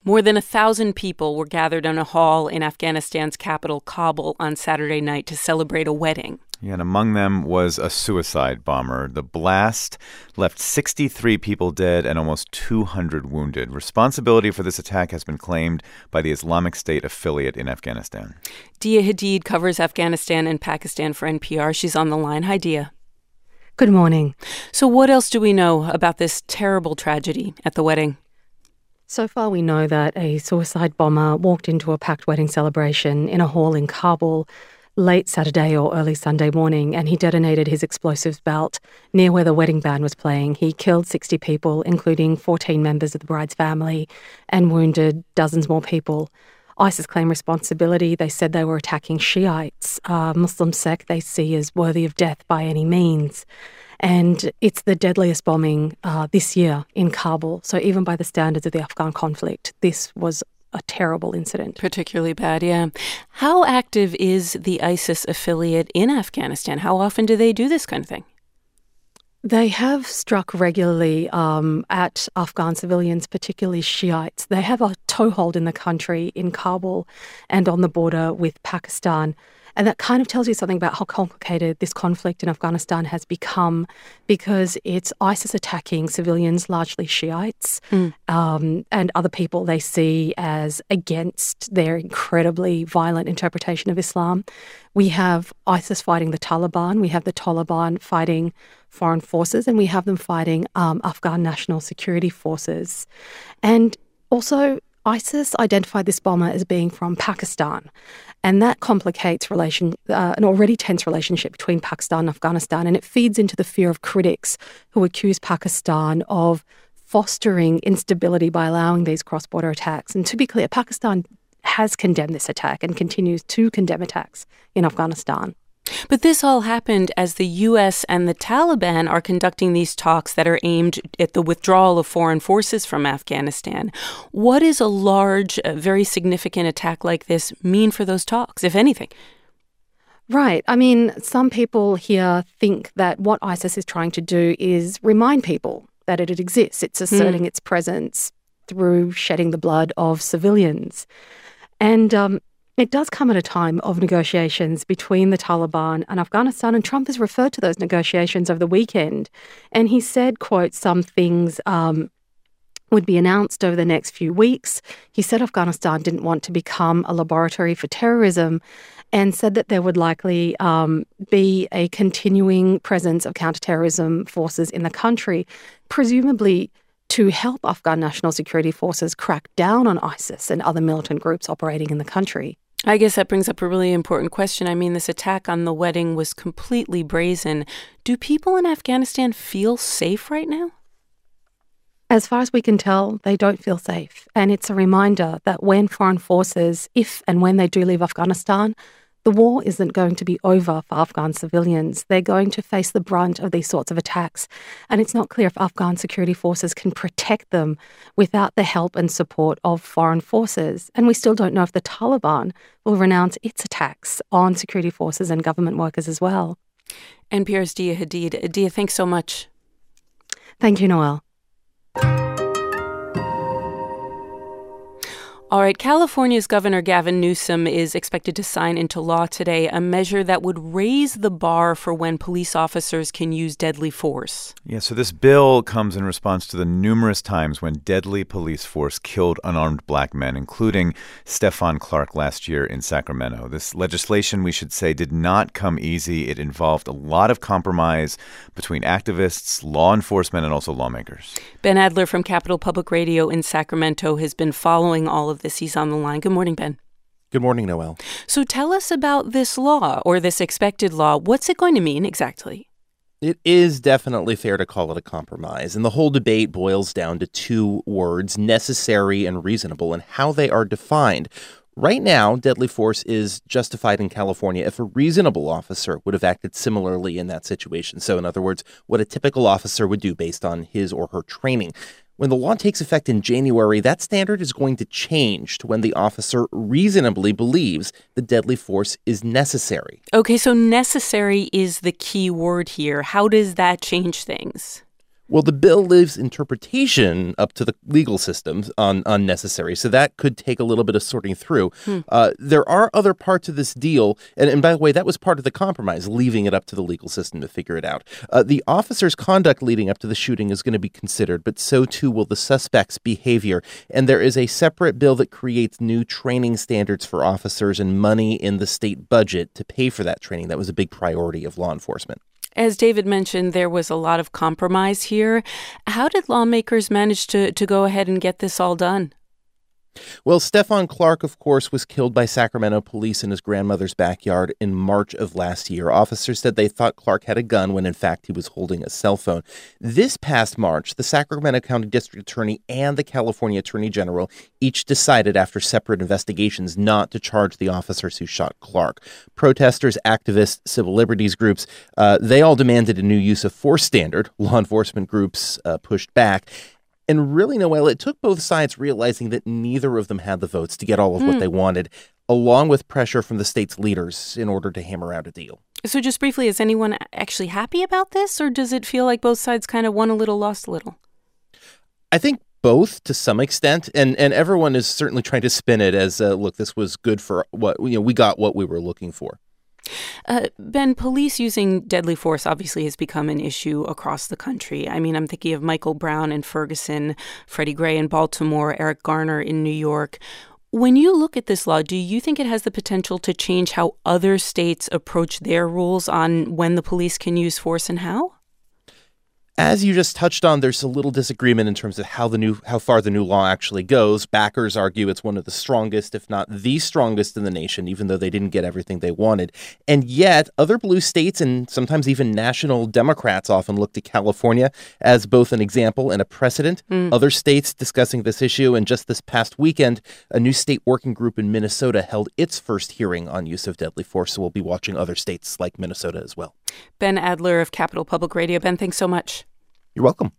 More than 1,000 people were gathered in a hall in Afghanistan's capital, Kabul, on Saturday night to celebrate a wedding. Yeah, and among them was a suicide bomber. The blast left 63 people dead and almost 200 wounded. Responsibility for this attack has been claimed by the Islamic State affiliate in Afghanistan. Dia Hadid covers Afghanistan and Pakistan for NPR. She's on the line. Hi, Dia. Good morning. So what else do we know about this terrible tragedy at the wedding? So far, we know that a suicide bomber walked into a packed wedding celebration in a hall in Kabul late Saturday or early Sunday morning, and he detonated his explosives belt near where the wedding band was playing. He killed 60 people, including 14 members of the bride's family, and wounded dozens more people. ISIS claimed responsibility. They said they were attacking Shiites, a Muslim sect they see as worthy of death by any means. And it's the deadliest bombing this year in Kabul. So even by the standards of the Afghan conflict, this was a terrible incident. Particularly bad, yeah. How active is the ISIS affiliate in Afghanistan? How often do they do this kind of thing? They have struck regularly at Afghan civilians, particularly Shiites. They have a toehold in the country, in Kabul and on the border with Pakistan. And that kind of tells you something about how complicated this conflict in Afghanistan has become, because it's ISIS attacking civilians, largely Shiites, and other people they see as against their incredibly violent interpretation of Islam. We have ISIS fighting the Taliban. We have the Taliban fighting foreign forces, and we have them fighting Afghan national security forces. And also, ISIS identified this bomber as being from Pakistan, and that complicates an already tense relationship between Pakistan and Afghanistan, and it feeds into the fear of critics who accuse Pakistan of fostering instability by allowing these cross-border attacks. And to be clear, Pakistan has condemned this attack and continues to condemn attacks in Afghanistan. But this all happened as the U.S. and the Taliban are conducting these talks that are aimed at the withdrawal of foreign forces from Afghanistan. What does a large, very significant attack like this mean for those talks, if anything? Right. I mean, some people here think that what ISIS is trying to do is remind people that it exists. It's asserting its presence through shedding the blood of civilians. And it does come at a time of negotiations between the Taliban and Afghanistan, and Trump has referred to those negotiations over the weekend. And he said, quote, some things would be announced over the next few weeks. He said Afghanistan didn't want to become a laboratory for terrorism, and said that there would likely be a continuing presence of counterterrorism forces in the country, presumably to help Afghan national security forces crack down on ISIS and other militant groups operating in the country. I guess that brings up a really important question. I mean, this attack on the wedding was completely brazen. Do people in Afghanistan feel safe right now? As far as we can tell, they don't feel safe. And it's a reminder that when foreign forces, if and when they do leave Afghanistan, the war isn't going to be over for Afghan civilians. They're going to face the brunt of these sorts of attacks. And it's not clear if Afghan security forces can protect them without the help and support of foreign forces. And we still don't know if the Taliban will renounce its attacks on security forces and government workers as well. NPR's Dia Hadid. Dia, thanks so much. Thank you, Noelle. All right, California's Governor Gavin Newsom is expected to sign into law today a measure that would raise the bar for when police officers can use deadly force. Yeah, so this bill comes in response to the numerous times when deadly police force killed unarmed black men, including Stephon Clark last year in Sacramento. This legislation, we should say, did not come easy. It involved a lot of compromise between activists, law enforcement, and also lawmakers. Ben Adler from Capital Public Radio in Sacramento has been following all of this. He's on the line. Good morning, Ben. Good morning, Noelle. So tell us about this law, or this expected law. What's it going to mean exactly? It is definitely fair to call it a compromise, and the whole debate boils down to two words, necessary and reasonable, and how they are defined. Right now, deadly force is justified in California if a reasonable officer would have acted similarly in that situation. So, in other words, what a typical officer would do based on his or her training. When the law takes effect in January, that standard is going to change to when the officer reasonably believes the deadly force is necessary. Okay, so necessary is the key word here. How does that change things? Well, the bill leaves interpretation up to the legal system on unnecessary, so that could take a little bit of sorting through. There are other parts of this deal, and by the way, that was part of the compromise, leaving it up to the legal system to figure it out. The officer's conduct leading up to the shooting is going to be considered, but so too will the suspect's behavior. And there is a separate bill that creates new training standards for officers and money in the state budget to pay for that training. That was a big priority of law enforcement. As David mentioned, there was a lot of compromise here. How did lawmakers manage to go ahead and get this all done? Well, Stephon Clark, of course, was killed by Sacramento police in his grandmother's backyard in March of last year. Officers said they thought Clark had a gun when, in fact, he was holding a cell phone. This past March, the Sacramento County District Attorney and the California Attorney General each decided after separate investigations not to charge the officers who shot Clark. Protesters, activists, civil liberties groups, they all demanded a new use of force standard. Law enforcement groups pushed back. And really, Noelle, it took both sides realizing that neither of them had the votes to get all of what they wanted, along with pressure from the state's leaders in order to hammer out a deal. So just briefly, is anyone actually happy about this, or does it feel like both sides kind of won a little, lost a little? I think both to some extent, and everyone is certainly trying to spin it as, look, this was good for what, we got what we were looking for. Ben, police using deadly force obviously has become an issue across the country. I mean, I'm thinking of Michael Brown in Ferguson, Freddie Gray in Baltimore, Eric Garner in New York. When you look at this law, do you think it has the potential to change how other states approach their rules on when the police can use force and how? As you just touched on, there's a little disagreement in terms of how far the new law actually goes. Backers argue it's one of the strongest, if not the strongest in the nation, even though they didn't get everything they wanted. And yet, other blue states and sometimes even national Democrats often look to California as both an example and a precedent. Other states discussing this issue, and just this past weekend, a new state working group in Minnesota held its first hearing on use of deadly force. So we'll be watching other states like Minnesota as well. Ben Adler of Capital Public Radio. Ben, thanks so much. You're welcome.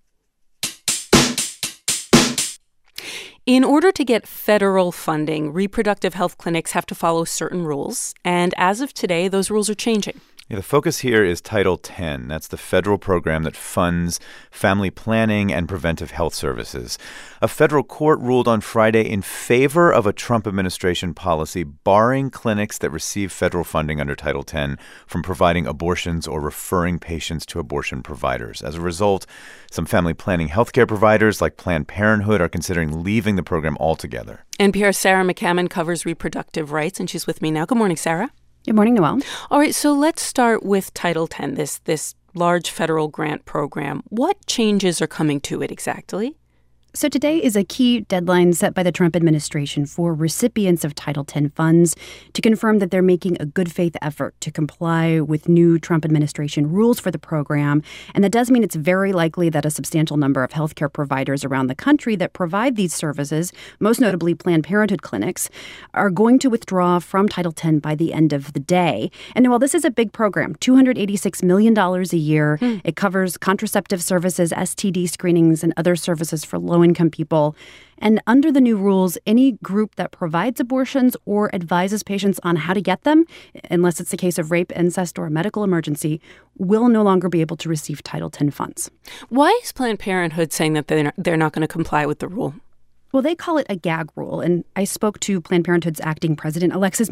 In order to get federal funding, reproductive health clinics have to follow certain rules. And as of today, those rules are changing. Yeah, the focus here is Title X. That's the federal program that funds family planning and preventive health services. A federal court ruled on Friday in favor of a Trump administration policy barring clinics that receive federal funding under Title X from providing abortions or referring patients to abortion providers. As a result, some family planning healthcare providers like Planned Parenthood are considering leaving the program altogether. NPR's Sarah McCammon covers reproductive rights, and she's with me now. Good morning, Sarah. Good morning, Noelle. All right, so let's start with Title X, this large federal grant program. What changes are coming to it exactly? So today is a key deadline set by the Trump administration for recipients of Title X funds to confirm that they're making a good faith effort to comply with new Trump administration rules for the program. And that does mean it's very likely that a substantial number of healthcare providers around the country that provide these services, most notably Planned Parenthood clinics, are going to withdraw from Title X by the end of the day. And while this is a big program, $286 million a year, it covers contraceptive services, STD screenings, and other services for low-income people. And under the new rules, any group that provides abortions or advises patients on how to get them, unless it's a case of rape, incest, or a medical emergency, will no longer be able to receive Title X funds. Why is Planned Parenthood saying that they're not going to comply with the rule? Well, they call it a gag rule, and I spoke to Planned Parenthood's acting president, Alexis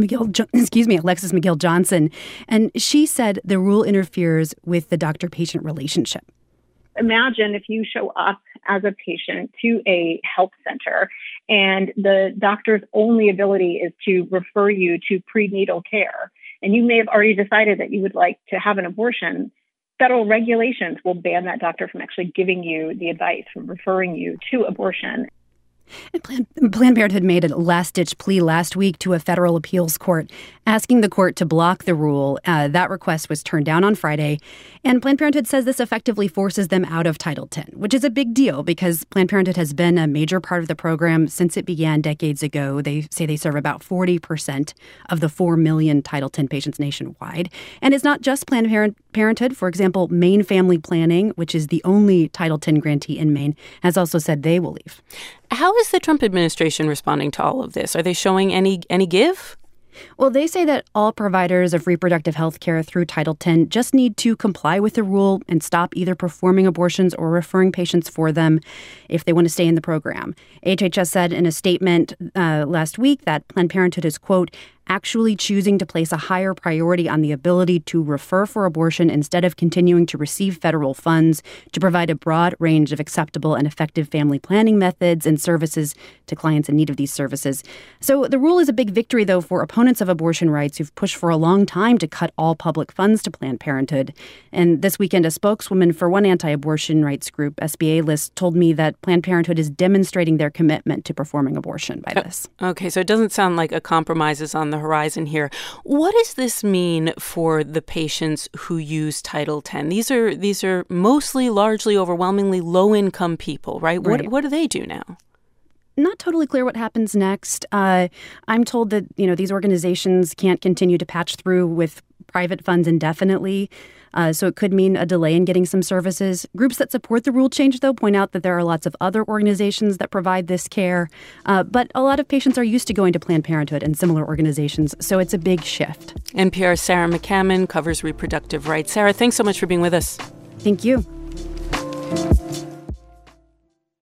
McGill Johnson, and she said the rule interferes with the doctor-patient relationship. Imagine if you show up as a patient to a health center and the doctor's only ability is to refer you to prenatal care, and you may have already decided that you would like to have an abortion. Federal regulations will ban that doctor from actually giving you the advice, from referring you to abortion. And Planned Parenthood made a last-ditch plea last week to a federal appeals court, asking the court to block the rule. That request was turned down on Friday. And Planned Parenthood says this effectively forces them out of Title X, which is a big deal because Planned Parenthood has been a major part of the program since it began decades ago. They say they serve about 40% of the 4 million Title X patients nationwide. And it's not just Planned Parenthood. For example, Maine Family Planning, which is the only Title X grantee in Maine, has also said they will leave. How is the Trump administration responding to all of this? Are they showing any give? Well, they say that all providers of reproductive health care through Title X just need to comply with the rule and stop either performing abortions or referring patients for them if they want to stay in the program. HHS said in a statement last week that Planned Parenthood is, quote, actually choosing to place a higher priority on the ability to refer for abortion instead of continuing to receive federal funds to provide a broad range of acceptable and effective family planning methods and services to clients in need of these services. So the rule is a big victory, though, for opponents of abortion rights who've pushed for a long time to cut all public funds to Planned Parenthood. And this weekend, a spokeswoman for one anti-abortion rights group, SBA List, told me that Planned Parenthood is demonstrating their commitment to performing abortion by this. Okay, so it doesn't sound like a compromise is on the horizon here. What does this mean for the patients who use Title X? These are mostly, largely, overwhelmingly low-income people, right? What do they do now? Not totally clear what happens next. I'm told that these organizations can't continue to patch through with private funds indefinitely. So it could mean a delay in getting some services. Groups that support the rule change, though, point out that there are lots of other organizations that provide this care. But a lot of patients are used to going to Planned Parenthood and similar organizations, so it's a big shift. NPR's Sarah McCammon covers reproductive rights. Sarah, thanks so much for being with us. Thank you.